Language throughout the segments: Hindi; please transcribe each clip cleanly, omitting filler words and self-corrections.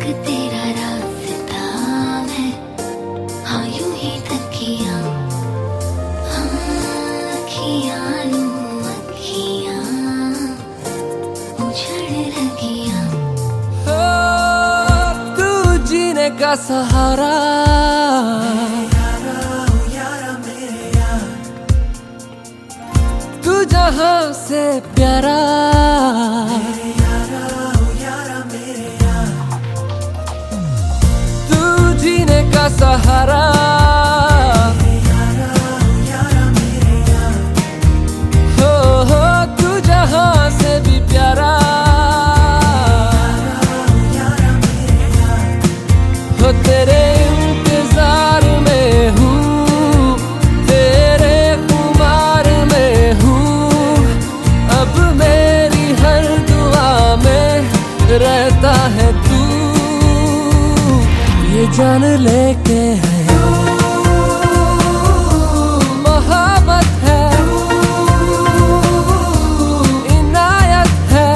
तेरा रास्ता मैं, हाँ यूं ही तकिया, हाँ अखियाँ यूं अखियाँ उछड़ लगियाँ। तू जीने का सहारा, तू जहां से प्यारा, तू जीने का सहारा, हो तू जहां से भी प्यारा, हो तेरे इंतजार में हूँ, तेरे खुमार में हूँ, अब मेरी हर दुआ में रहता है तू, ये जान लेके है मोहब्बत है, इनायत है,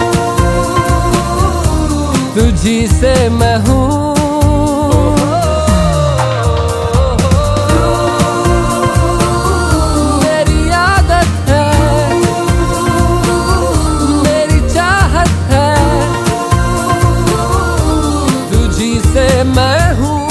तुझी से मैं हूँ। मैं हूँ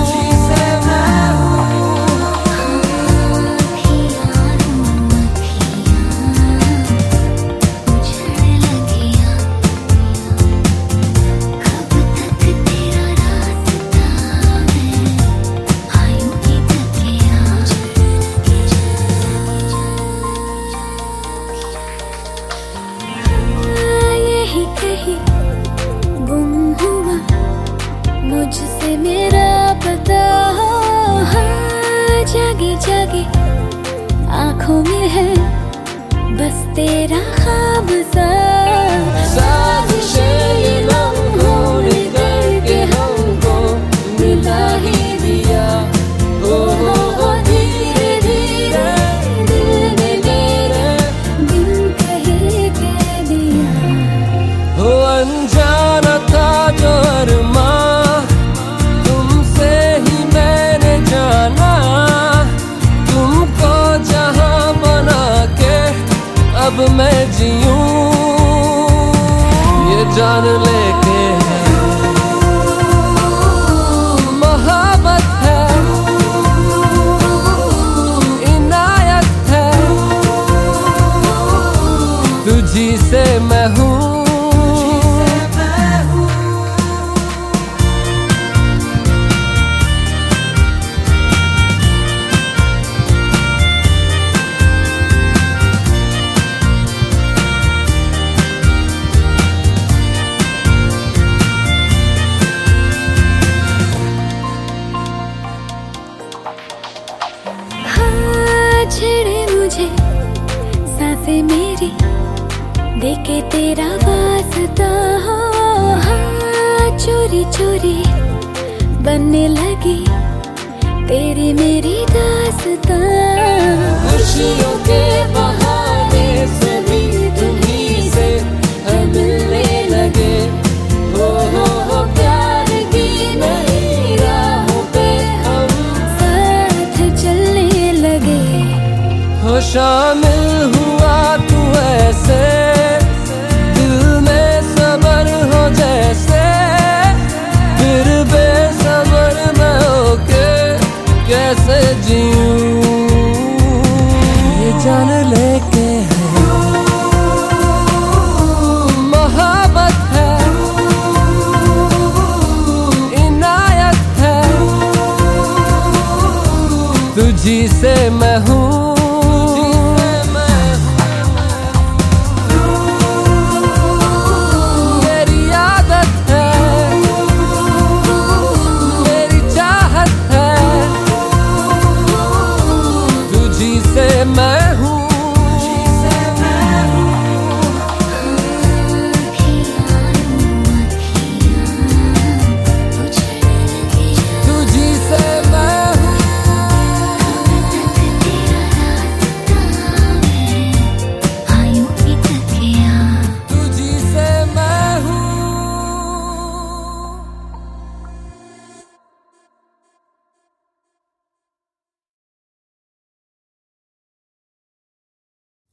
मुझसे मेरा पता, हाँ जागे जागे आँखों में है बस तेरा ख्वाब सा, साजिशें ये लम्हों ने करके हमको मिला ही दिया, ओ धीरे धीरे दिल ने मेरे दिल कहे कह दिया, हो अनजाना था जो अरमां अब मैं जीऊं, ये जान लेके है मोहब्बत है, इनायत है, तुझी से मैं हूँ। छेड़े मुझे सांसें मेरी, देखे तेरा वास्ता, हाँ चोरी चोरी बनने लगी तेरी मेरी दास्तां, खुशियों के बहाने सभी तुम्हीं से मिलने लगे, हो प्यार की नई राहों पे हम साथ चलने लगे, हो शामिल हुआ तू ऐसे दिल में सबर हो जैसे, फिर बेसबर मैं होके कैसे जीऊं, ये जान लेके है मोहब्बत है, इनायत है, तुझी से मैं हूँ।